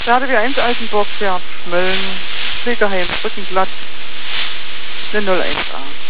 Stade wie 1 Altenburg, Pferd, Mölln, Pflegeheim, Rückenblatt, eine 01a.